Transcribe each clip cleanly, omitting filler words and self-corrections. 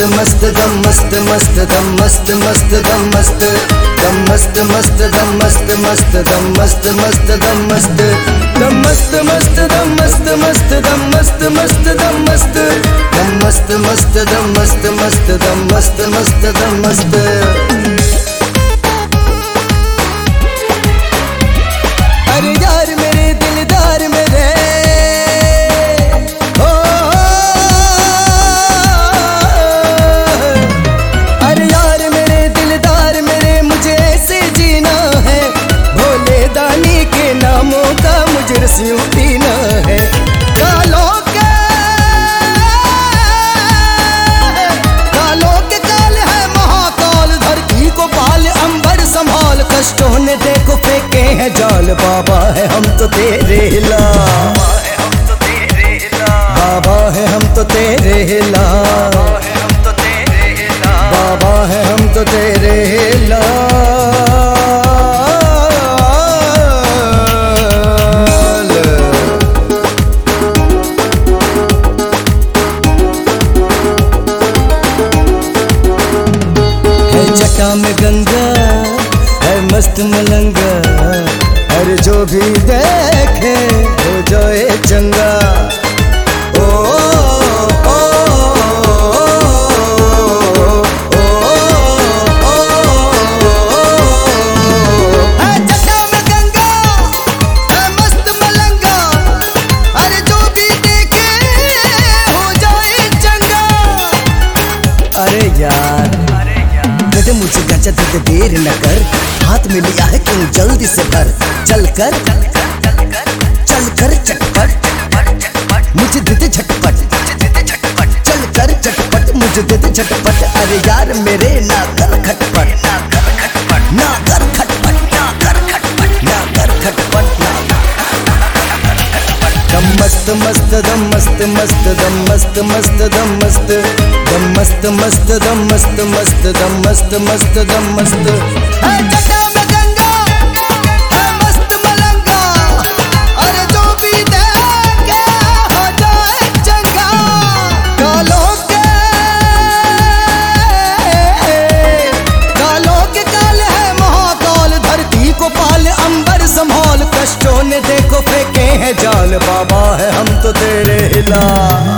मस्त दम मस्त मस्त दम मस्त मस्त दम मस्त दम मस्त मस्त दम मस्त मस्त दम मस्त मस्त दम मस्त दम मस्त मस्त दम मस्त मस्त दम मस्त मस्त दम मस्त दम मस्त मस्त दम मस्त मस्त दम मस्त मस्त दम मस्त। अरे यार मेरे दिलदार मेरे हो, अरे यार मेरे दिलदार मेरे मुझे ऐसे जीना है, भोले दानी के नामों का मुझे रस्यूं पीना है। कालों के काल है महाकाल, धरती को पाल अंबर संभाल, कष्टों ने देखो फेंके हैं जाल, बाबा है हम तो तेरे लाल, बाबा है हम तो तेरे लाल, बाबा है हम तो तेरे लाल। है जटा में गंगा है मस्त मलंगा, हर जो भी देखे हो जाए चंगा। ओ, ओ, है जटा में गंगा है मस्त मलंगा, हर जो भी देखे हो जाए चंगा। अरे यार दे मुझे गांजा दे, देर न कर, हाथ में लिया है क्यों जल्दी से भर, चल कर चटपट मुझे दे दे झटपट, चल कर चटपट मुझे दे दे झटपट। अरे यार मेरे ना कर खटपट, ना कर खटपट, ना कर खटपट, ना कर खटपट। दम मस्त मस्त दम मस्त मस्त दम मस्त मस्त दम मस्त दम मस्त मस्त दम मस्त मस्त दम मस्त मस्त दम मस्त। है जटा में गंगा है मस्त मलंगा, अरे जो भी देखे हो जाए चंगा। कालों के काल है महाकाल, धरती को पाल अंबर संभाल, कष्टों ने देखो फेंके हैं जाल, बाबा है हम तो तेरे लाल,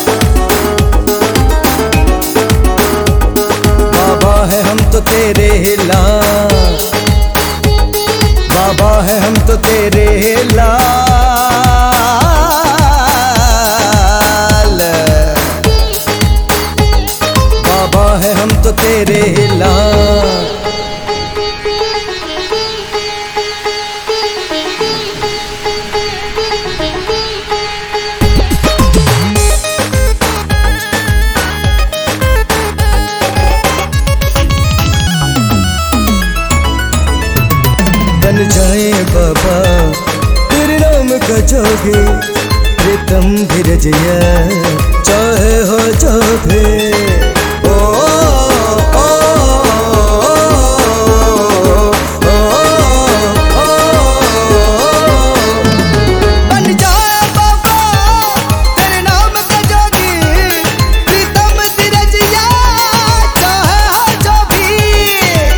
बाबा है हम तो तेरे लाल, बाबा है हम तो तेरे लाल, बाबा है हम तो तेरे लाल। बन जाए बाबा तेरे नाम का जोगी, प्रीतम धीरजिया चाहे हो जो भी। ओ, ओ, बन जाए बाबा तेरे नाम का जोगी, प्रीतम धीरजिया चाहे हो जो भी।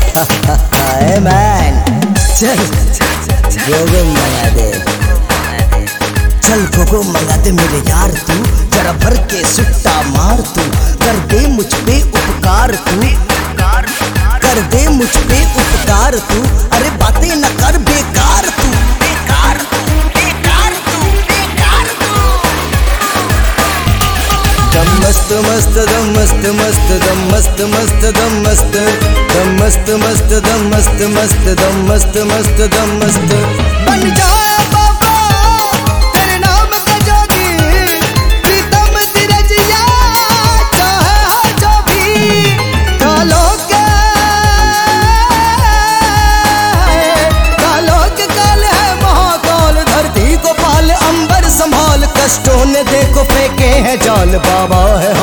मैन चल गोगो मंगा दे, चल गोगो मंगा दे मेरे यार, तू जरा भर के सुट्टा मार, तू कर दे मुझ पे उपकार, तू कर दे मुझ पे उपकार, तू अरे बातें न कर बेकार, तू बेकार तू बेकार तू बेकार तू। दम मस्त मस्त दम मस्त मस्त दम मस्त मस्त दम मस्त दम मस्त मस्त दम मस्त मस्त दम मस्त मस्त दम मस्त। बन जाए बाबा तेरे नाम का जोगी, प्रीतम धीरजिया चाहे हो जो भी। कालों के काल है महाकाल, धरती को पाल अंबर संभाल, कष्टों ने देखो फेंके हैं जाल, बाबा है